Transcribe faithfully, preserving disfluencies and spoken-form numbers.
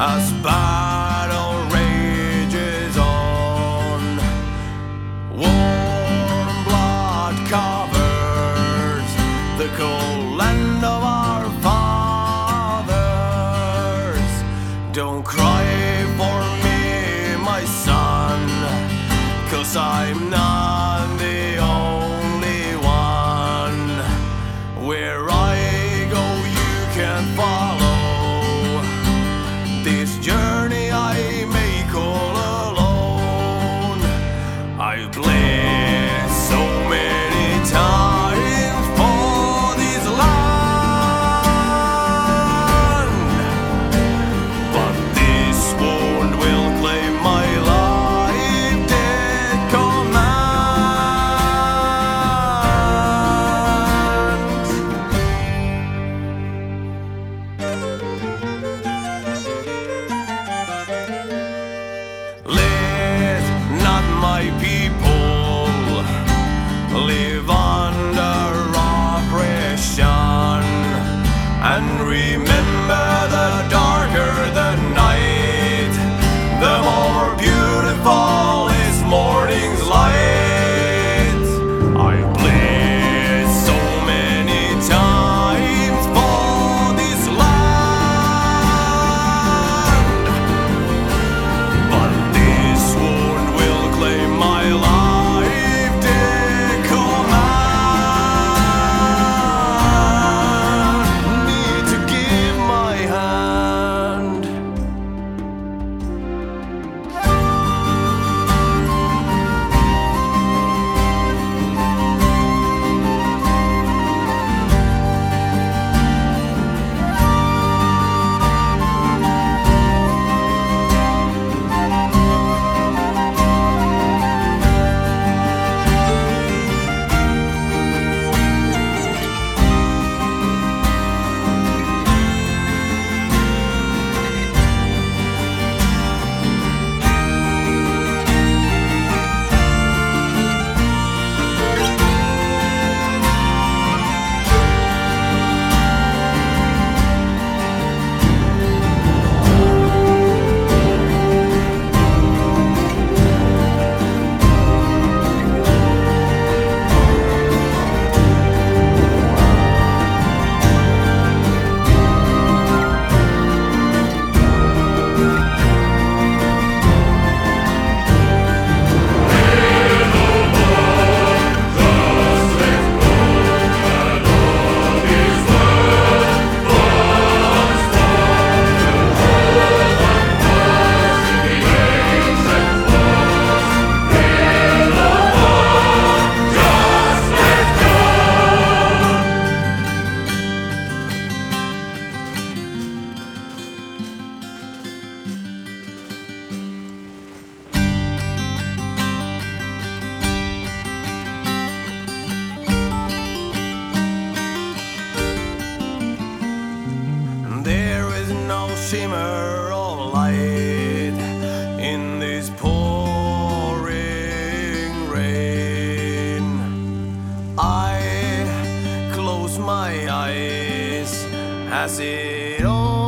as battle rages on. Warm blood covers the cold land of our fathers. Don't cry for me, my son, 'cause I'm not the only one. Where I go you can follow. This journey I make all alone. I've bled so many times for this land, but this wound will claim my life dead commands. Let not my people live under oppression, and remember the darker the night, the more beautiful is morning's light. I bled so many times for this land, but this wound will claim my life dead command. Need to give my hand. There is no shimmer of light in this pouring rain. I close my eyes as it all